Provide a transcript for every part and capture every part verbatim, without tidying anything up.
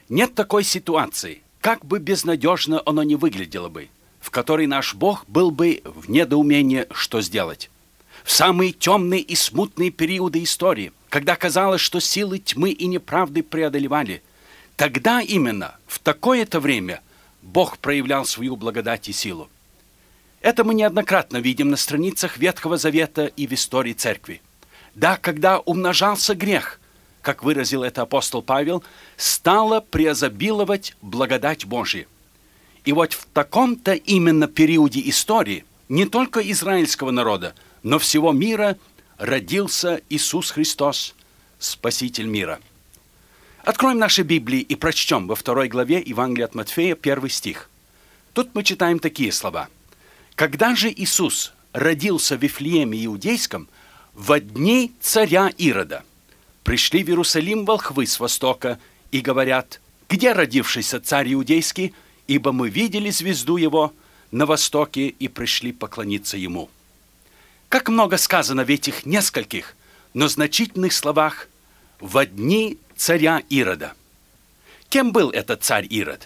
Нет такой ситуации, как бы безнадежно оно ни выглядело бы, в которой наш Бог был бы в недоумении, что сделать. В самые темные и смутные периоды истории, когда казалось, что силы тьмы и неправды преодолевали, тогда именно, в такое-то время, Бог проявлял свою благодать и силу. Это мы неоднократно видим на страницах Ветхого Завета и в истории Церкви. Да, когда умножался грех, как выразил это апостол Павел, стала преизобиловать благодать Божия. И вот в таком-то именно периоде истории не только израильского народа, но всего мира родился Иисус Христос, Спаситель мира. Откроем наши Библии и прочтем во второй главе Евангелия от Матфея первый стих. Тут мы читаем такие слова. «Когда же Иисус родился в Вифлееме Иудейском, во дни царя Ирода, пришли в Иерусалим волхвы с востока и говорят: где родившийся царь Иудейский, ибо мы видели звезду его на востоке и пришли поклониться ему». Как много сказано в этих нескольких, но значительных словах «во дни царя Ирода». Кем был этот царь Ирод?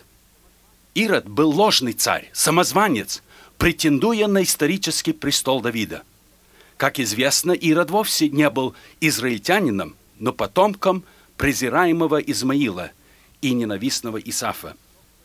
Ирод был ложный царь, самозванец, претендуя на исторический престол Давида. Как известно, Ирод вовсе не был израильтянином, но потомком презираемого Измаила и ненавистного Исафа.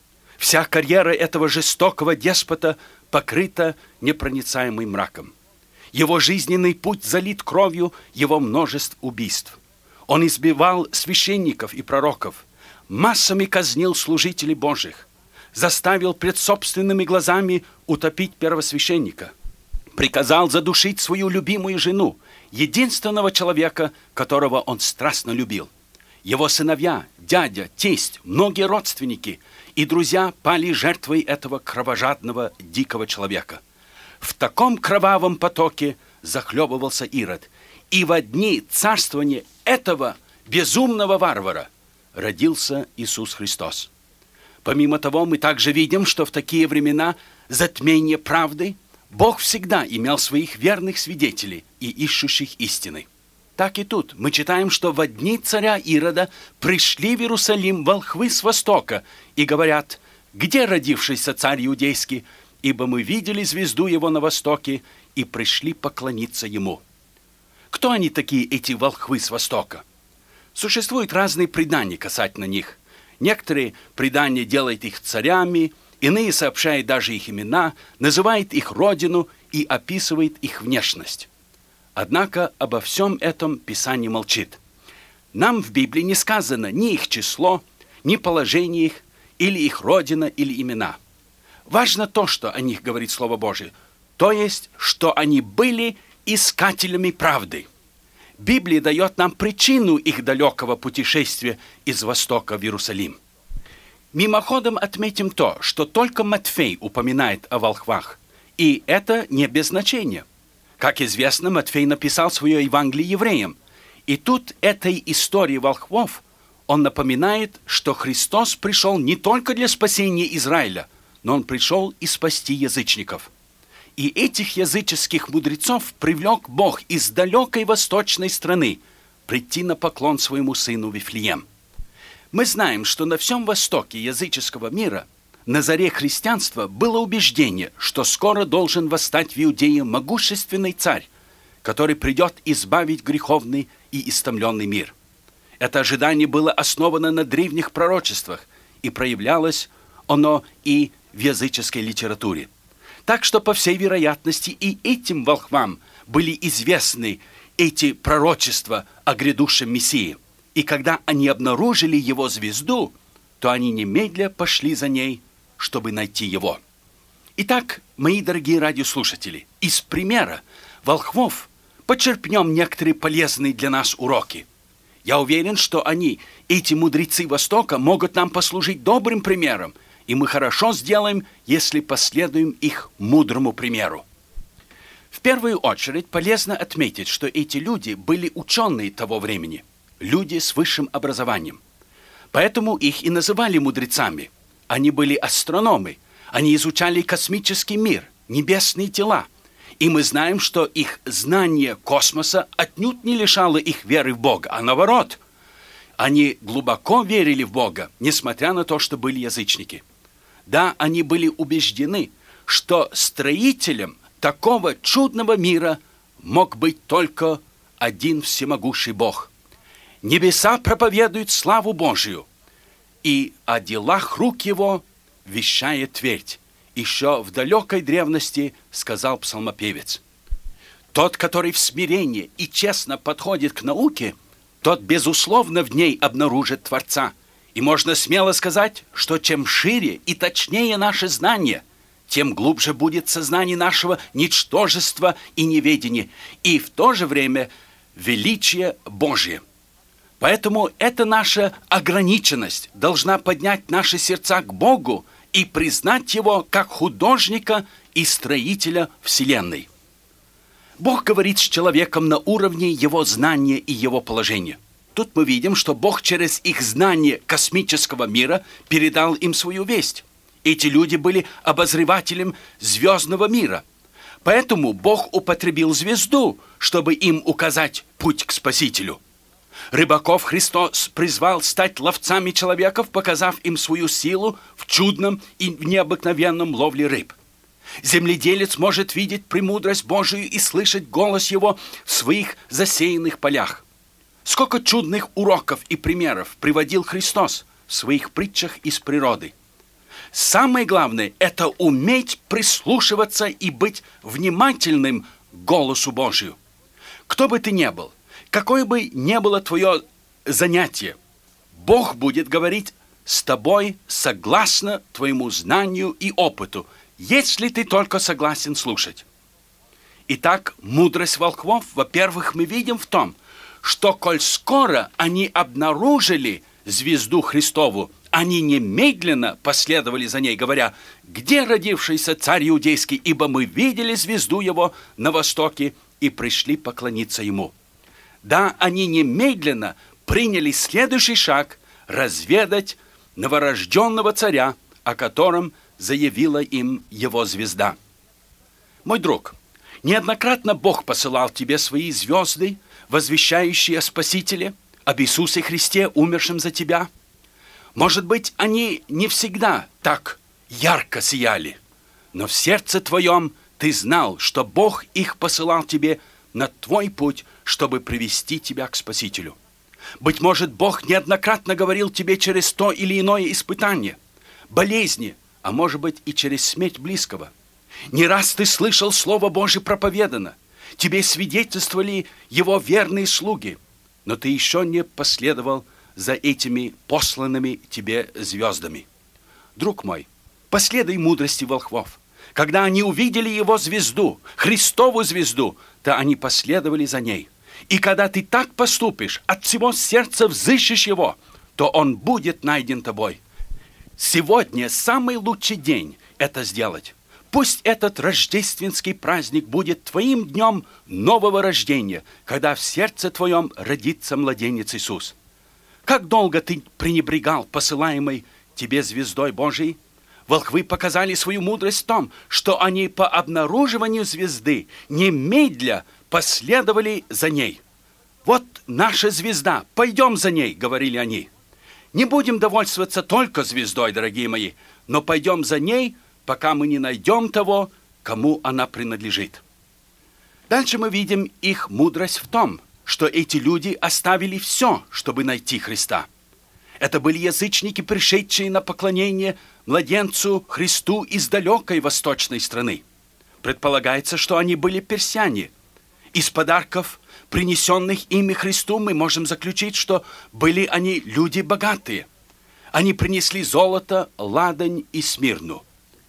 Вся карьера этого жестокого деспота покрыта непроницаемым мраком. Его жизненный путь залит кровью его множеств убийств. Он избивал священников и пророков, массами казнил служителей Божьих, заставил пред собственными глазами утопить первосвященника, приказал задушить свою любимую жену, единственного человека, которого он страстно любил. Его сыновья, дядя, тесть, многие родственники и друзья пали жертвой этого кровожадного, дикого человека. В таком кровавом потоке захлебывался Ирод, и во дни царствования этого безумного варвара родился Иисус Христос. Помимо того, мы также видим, что в такие времена затмения правды Бог всегда имел своих верных свидетелей и ищущих истины. Так и тут мы читаем, что во дни царя Ирода пришли в Иерусалим волхвы с востока и говорят: где родившийся царь Иудейский, ибо мы видели звезду его на востоке и пришли поклониться ему. Кто они такие, эти волхвы с востока? Существуют разные предания касательно них. Некоторые предания делают их царями, иные сообщают даже их имена, называют их родину и описывают их внешность. Однако обо всем этом Писание молчит. Нам в Библии не сказано ни их число, ни положение их, или их родина, или имена. Важно то, что о них говорит Слово Божие, то есть, что они были искателями правды. Библия дает нам причину их далекого путешествия из Востока в Иерусалим. Мимоходом отметим то, что только Матфей упоминает о волхвах, и это не без значения. Как известно, Матфей написал свое Евангелие евреям, и тут этой истории волхвов он напоминает, что Христос пришел не только для спасения Израиля, но он пришел и спасти язычников. И этих языческих мудрецов привлек Бог из далекой восточной страны прийти на поклон своему сыну Вифлеем. Мы знаем, что на всем востоке языческого мира, на заре христианства, было убеждение, что скоро должен восстать в Иудее могущественный царь, который придет избавить греховный и истомленный мир. Это ожидание было основано на древних пророчествах, и проявлялось оно и в языческой литературе. Так что, по всей вероятности, и этим волхвам были известны эти пророчества о грядущем Мессии. И когда они обнаружили его звезду, то они немедля пошли за ней, чтобы найти его. Итак, мои дорогие радиослушатели, из примера волхвов почерпнем некоторые полезные для нас уроки. Я уверен, что они, эти мудрецы Востока, могут нам послужить добрым примером, и мы хорошо сделаем, если последуем их мудрому примеру. В первую очередь полезно отметить, что эти люди были ученые того времени, люди с высшим образованием. Поэтому их и называли мудрецами. Они были астрономы, они изучали космический мир, небесные тела. И мы знаем, что их знание космоса отнюдь не лишало их веры в Бога, а наоборот. Они глубоко верили в Бога, несмотря на то, что были язычники. Да, они были убеждены, что строителем такого чудного мира мог быть только один всемогущий Бог. Небеса проповедуют славу Божию, и о делах рук Его вещает твердь. Еще в далекой древности сказал псалмопевец: «Тот, который в смирении и честно подходит к науке, тот, безусловно, в ней обнаружит Творца». И можно смело сказать, что чем шире и точнее наше знание, тем глубже будет сознание нашего ничтожества и неведения, и в то же время величие Божие. Поэтому эта наша ограниченность должна поднять наши сердца к Богу и признать Его как художника и строителя Вселенной. Бог говорит с человеком на уровне его знания и его положения. Тут мы видим, что Бог через их знание космического мира передал им свою весть. Эти люди были обозревателем звездного мира. Поэтому Бог употребил звезду, чтобы им указать путь к Спасителю. Рыбаков Христос призвал стать ловцами человеков, показав им свою силу в чудном и необыкновенном ловле рыб. Земледелец может видеть премудрость Божию и слышать голос Его в своих засеянных полях. Сколько чудных уроков и примеров приводил Христос в своих притчах из природы. Самое главное – это уметь прислушиваться и быть внимательным к голосу Божию. Кто бы ты ни был, какое бы ни было твое занятие, Бог будет говорить с тобой согласно твоему знанию и опыту, если ты только согласен слушать. Итак, мудрость волхвов, во-первых, мы видим в том, что коль скоро они обнаружили звезду Христову, они немедленно последовали за ней, говоря: «Где родившийся царь иудейский? Ибо мы видели звезду его на востоке и пришли поклониться ему». Да, они немедленно приняли следующий шаг – разведать новорожденного царя, о котором заявила им его звезда. Мой друг, неоднократно Бог посылал тебе свои звезды, возвещающие о Спасителе, об Иисусе Христе, умершем за тебя. Может быть, они не всегда так ярко сияли, но в сердце твоем ты знал, что Бог их посылал тебе на твой путь, чтобы привести тебя к Спасителю. Быть может, Бог неоднократно говорил тебе через то или иное испытание, болезни, а может быть и через смерть близкого. Не раз ты слышал Слово Божие проповедано, тебе свидетельствовали Его верные слуги, но ты еще не последовал за этими посланными тебе звездами. Друг мой, последуй мудрости волхвов. Когда они увидели Его звезду, Христову звезду, то они последовали за ней. И когда ты так поступишь, от всего сердца взыщешь Его, то Он будет найден тобой. Сегодня самый лучший день это сделать. Пусть этот рождественский праздник будет твоим днем нового рождения, когда в сердце твоем родится младенец Иисус. Как долго ты пренебрегал посылаемой тебе звездой Божией? Волхвы показали свою мудрость в том, что они по обнаруживанию звезды немедля последовали за ней. «Вот наша звезда, пойдем за ней», — говорили они. «Не будем довольствоваться только звездой, дорогие мои, но пойдем за ней, пока мы не найдем того, кому она принадлежит». Дальше мы видим их мудрость в том, что эти люди оставили все, чтобы найти Христа. Это были язычники, пришедшие на поклонение младенцу Христу из далекой восточной страны. Предполагается, что они были персяне. Из подарков, принесенных ими Христу, мы можем заключить, что были они люди богатые. Они принесли золото, ладань и смирну.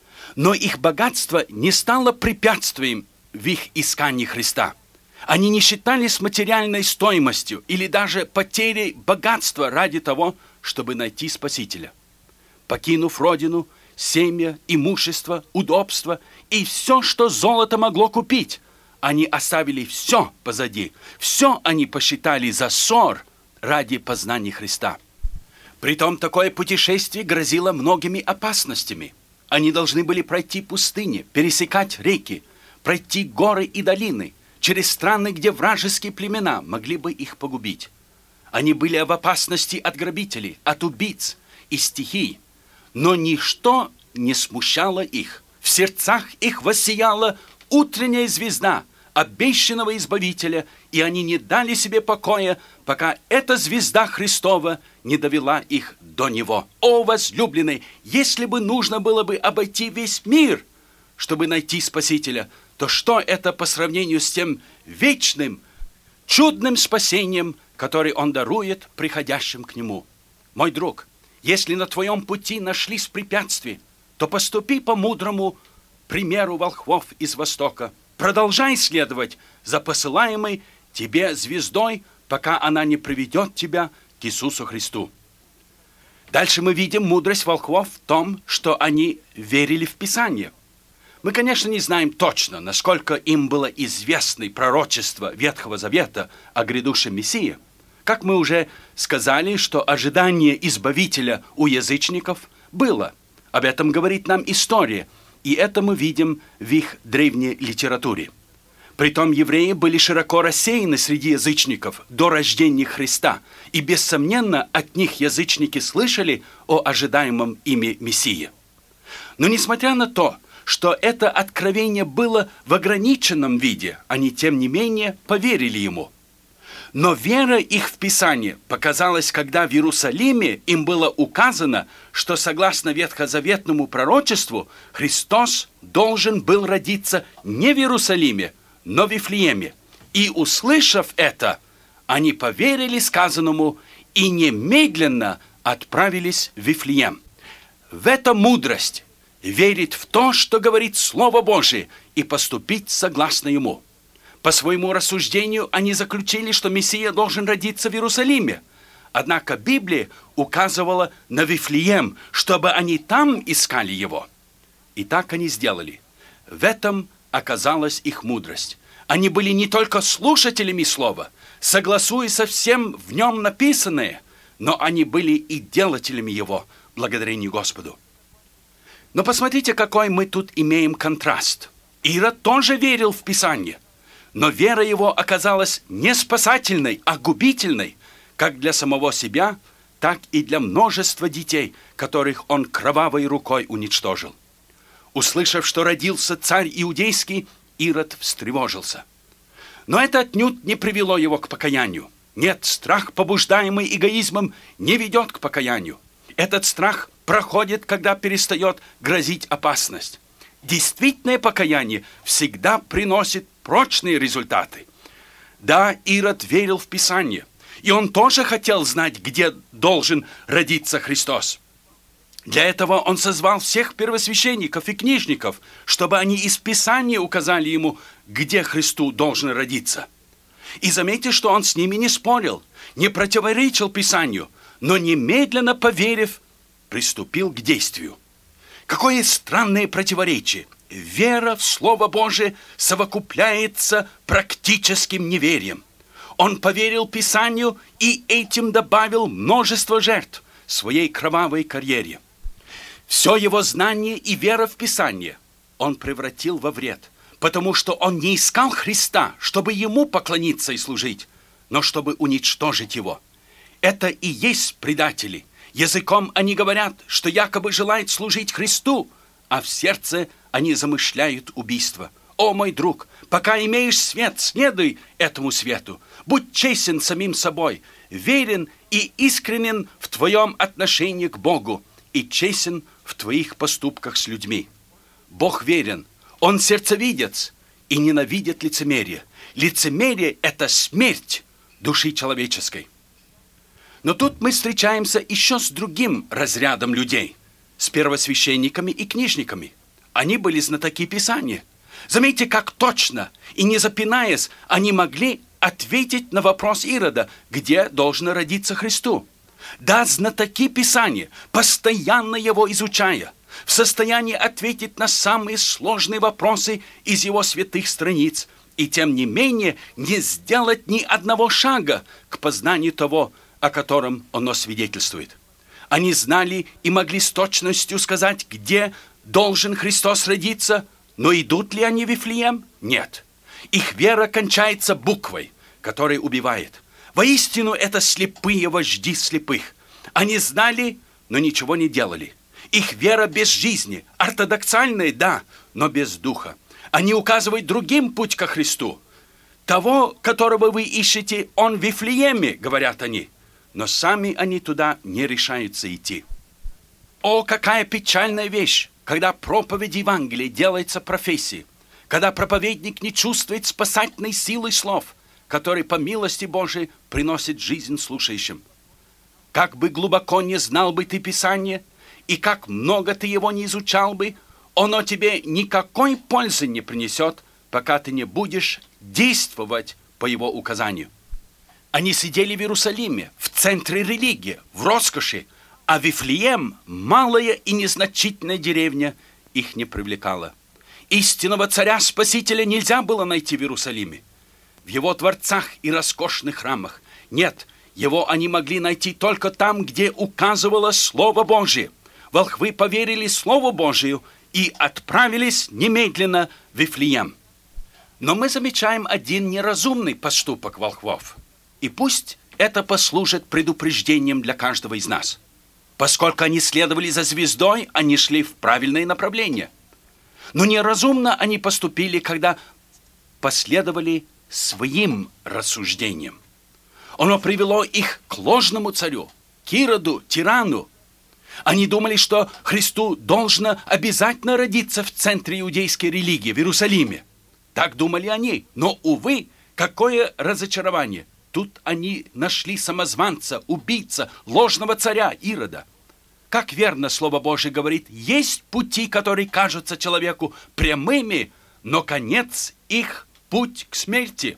Но их богатство не стало препятствием в их искании Христа. Они не считались материальной стоимостью или даже потерей богатства ради того, чтобы найти Спасителя. Покинув родину, семя, имущество, удобство и все, что золото могло купить, они оставили все позади. Все они посчитали за ссор ради познания Христа. Притом такое путешествие грозило многими опасностями. Они должны были пройти пустыни, пересекать реки, пройти горы и долины, через страны, где вражеские племена могли бы их погубить. Они были в опасности от грабителей, от убийц и стихий. Но ничто не смущало их. В сердцах их воссияла утренняя звезда обещанного Избавителя, и они не дали себе покоя, пока эта звезда Христова не довела их до Него. О, возлюбленный, если бы нужно было бы обойти весь мир, чтобы найти Спасителя, то что это по сравнению с тем вечным, чудным спасением, который Он дарует приходящим к Нему? Мой друг, если на твоем пути нашлись препятствия, то поступи по мудрому примеру волхвов из Востока. Продолжай следовать за посылаемой тебе звездой, пока она не приведет тебя к Иисусу Христу. Дальше мы видим мудрость волхвов в том, что они верили в Писание. Мы, конечно, не знаем точно, насколько им было известно пророчество Ветхого Завета о грядущем Мессии. Как мы уже сказали, что ожидание Избавителя у язычников было. Об этом говорит нам история, и это мы видим в их древней литературе. Притом евреи были широко рассеяны среди язычников до рождения Христа, и, бессомненно, от них язычники слышали о ожидаемом ими Мессии. Но несмотря на то, что это откровение было в ограниченном виде, они, тем не менее, поверили ему. Но вера их в Писание показалась, когда в Иерусалиме им было указано, что согласно ветхозаветному пророчеству Христос должен был родиться не в Иерусалиме, но в Вифлееме. И, услышав это, они поверили сказанному и немедленно отправились в Вифлеем. В этом мудрость верить в то, что говорит Слово Божие, и поступить согласно ему. По своему рассуждению они заключили, что Мессия должен родиться в Иерусалиме. Однако Библия указывала на Вифлеем, чтобы они там искали его. И так они сделали. В этом оказалась их мудрость. Они были не только слушателями слова, согласуясь со всем в нем написанное, но они были и делателями его, благодарение Господу. Но посмотрите, какой мы тут имеем контраст. Ирод тоже верил в Писание, но вера его оказалась не спасательной, а губительной, как для самого себя, так и для множества детей, которых он кровавой рукой уничтожил. Услышав, что родился царь иудейский, Ирод встревожился. Но это отнюдь не привело его к покаянию. Нет, страх, побуждаемый эгоизмом, не ведет к покаянию. Этот страх проходит, когда перестает грозить опасность. Действительное покаяние всегда приносит прочные результаты. Да, Ирод верил в Писание, и он тоже хотел знать, где должен родиться Христос. Для этого он созвал всех первосвященников и книжников, чтобы они из Писания указали ему, где Христу должен родиться. И заметьте, что он с ними не спорил, не противоречил Писанию, но немедленно поверив, приступил к действию. Какое странное противоречие! Вера в Слово Божие совокупляется практическим неверием. Он поверил Писанию и этим добавил множество жертв своей кровавой карьере. Все его знание и вера в Писание он превратил во вред, потому что он не искал Христа, чтобы ему поклониться и служить, но чтобы уничтожить его. Это и есть предатели. Языком они говорят, что якобы желают служить Христу, а в сердце они замышляют убийство. О, мой друг, пока имеешь свет, следуй этому свету. Будь честен самим собой, верен и искренен в твоем отношении к Богу и честен в твоих поступках с людьми. Бог верен, Он сердцевидец и ненавидит лицемерие. Лицемерие – это смерть души человеческой. Но тут мы встречаемся еще с другим разрядом людей, с первосвященниками и книжниками. Они были знатоки Писания. Заметьте, как точно и не запинаясь, они могли ответить на вопрос Ирода, где должен родиться Христу. Да, знатоки Писания, постоянно его изучая, в состоянии ответить на самые сложные вопросы из его святых страниц, и тем не менее не сделать ни одного шага к познанию того, о котором оно свидетельствует. Они знали и могли с точностью сказать, где должен Христос родиться, но идут ли они в Вифлеем? Нет. Их вера кончается буквой, которая убивает. Воистину, это слепые вожди слепых. Они знали, но ничего не делали. Их вера без жизни, ортодоксальная, да, но без духа. Они указывают другим путь ко Христу. Того, которого вы ищете, он в Вифлееме, говорят они. Но сами они туда не решаются идти. О, какая печальная вещь, когда проповедь Евангелия делается профессией, когда проповедник не чувствует спасательной силы слов, которые по милости Божией приносят жизнь слушающим. Как бы глубоко не знал бы ты Писание, и как много ты его не изучал бы, оно тебе никакой пользы не принесет, пока ты не будешь действовать по его указанию. Они сидели в Иерусалиме, в центре религии, в роскоши, а Вифлеем, малая и незначительная деревня, их не привлекала. Истинного царя-спасителя нельзя было найти в Иерусалиме, в его дворцах и роскошных храмах. Нет, его они могли найти только там, где указывало Слово Божие. Волхвы поверили Слову Божию и отправились немедленно в Вифлеем. Но мы замечаем один неразумный поступок волхвов. И пусть это послужит предупреждением для каждого из нас. Поскольку они следовали за звездой, они шли в правильное направление. Но неразумно они поступили, когда последовали своим рассуждениям. Оно привело их к ложному царю, к Ироду, тирану. Они думали, что Христу должно обязательно родиться в центре иудейской религии, в Иерусалиме. Так думали они. Но, увы, какое разочарование. Тут они нашли самозванца, убийца, ложного царя Ирода. Как верно Слово Божие говорит, есть пути, которые кажутся человеку прямыми, но конец их – путь к смерти.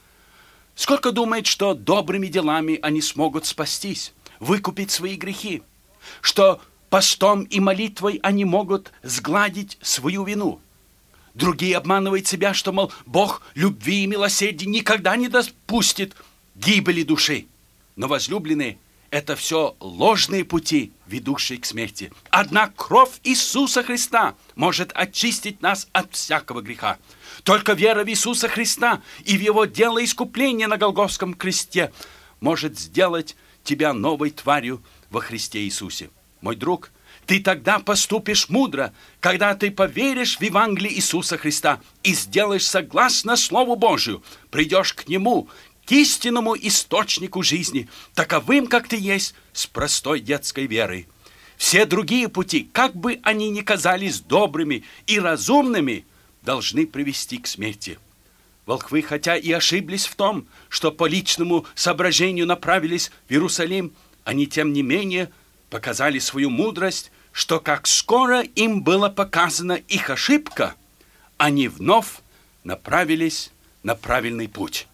Сколько думает, что добрыми делами они смогут спастись, выкупить свои грехи, что постом и молитвой они могут сгладить свою вину. Другие обманывают себя, что, мол, Бог любви и милосердия никогда не допустит гибели души. Но, возлюбленные, это все ложные пути, ведущие к смерти. Одна кровь Иисуса Христа может очистить нас от всякого греха. Только вера в Иисуса Христа и в Его дело искупления на Голгофском кресте может сделать тебя новой тварью во Христе Иисусе. Мой друг, ты тогда поступишь мудро, когда ты поверишь в Евангелие Иисуса Христа и сделаешь согласно Слову Божию, придешь к Нему, к истинному источнику жизни, таковым, как ты есть, с простой детской верой. Все другие пути, как бы они ни казались добрыми и разумными, должны привести к смерти. Волхвы, хотя и ошиблись в том, что по личному соображению направились в Иерусалим, они, тем не менее, показали свою мудрость, что как скоро им было показана их ошибка, они вновь направились на правильный путь.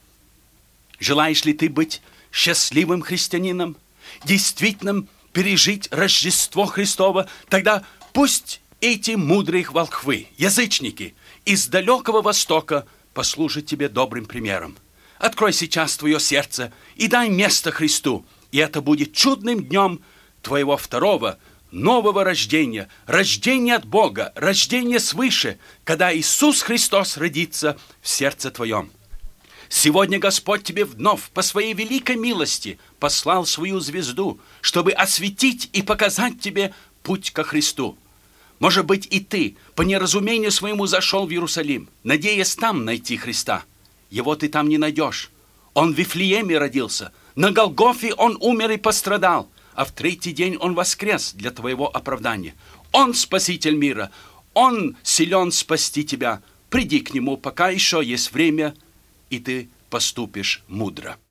Желаешь ли ты быть счастливым христианином, действительно пережить Рождество Христово? Тогда пусть эти мудрые волхвы, язычники из далекого Востока послужат тебе добрым примером. Открой сейчас твое сердце и дай место Христу, и это будет чудным днем твоего второго, нового рождения, рождения от Бога, рождения свыше, когда Иисус Христос родится в сердце твоем. Сегодня Господь тебе вновь по своей великой милости послал свою звезду, чтобы осветить и показать тебе путь ко Христу. Может быть, и ты по неразумению своему зашел в Иерусалим, надеясь там найти Христа. Его ты там не найдешь. Он в Вифлееме родился, на Голгофе он умер и пострадал, а в третий день он воскрес для твоего оправдания. Он Спаситель мира, он силен спасти тебя. Приди к нему, пока еще есть время, и ты поступишь мудро.